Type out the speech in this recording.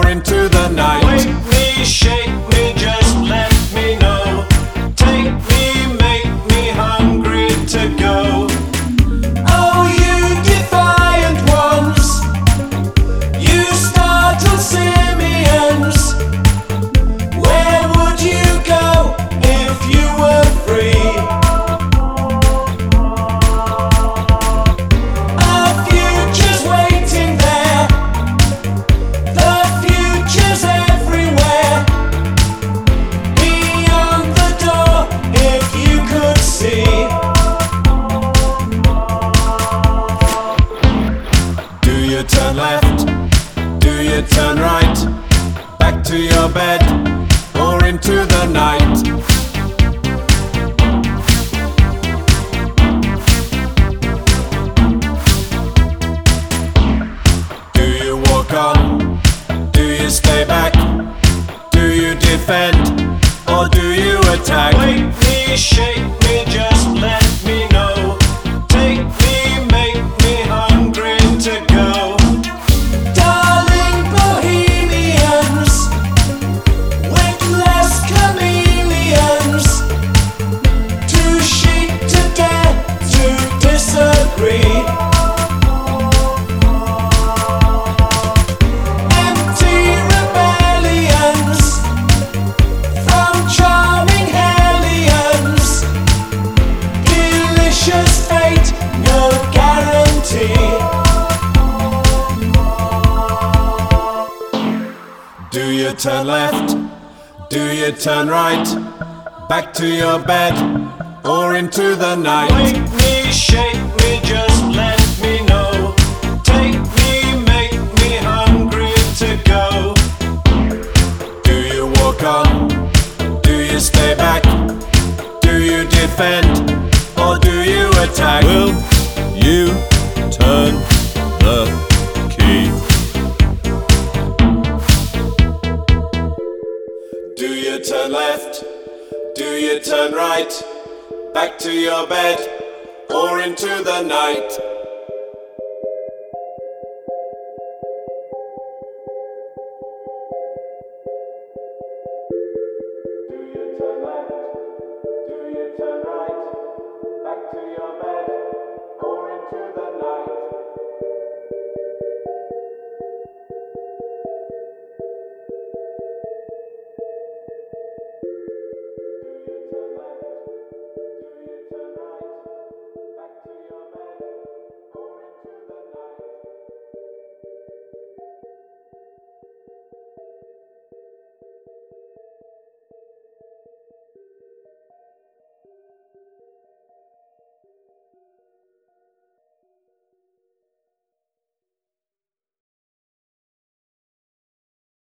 or into the night? Wake me, shake me, just let me know. Take me, make me hungry to go. Oh, you defiant ones, you startled simians. Where would you go if you were free? A future's waiting there, the future's everywhere. Beyond the door, if you could see. Do you turn left? Do you turn right? Back to your bed or into the night? Do you walk on? Do you stay back? Do you defend or do you attack? Wake me, shake me, just let me know. Take me, make me hungry to go. Darling bohemians, witless chameleons, too chic to dare to disagree. Empty rebellions from charming hellions. Delicious fate, no guarantee. Do you turn left? Do you turn right? Back to your bed or into the night? Wake me, shake me, just let me know. Take me, make me hungry to go. Do you walk on? Do you stay back? Do you defend or do you attack? Will you turn the key? Do you turn left? Do you turn right? Back to your bed or into the night?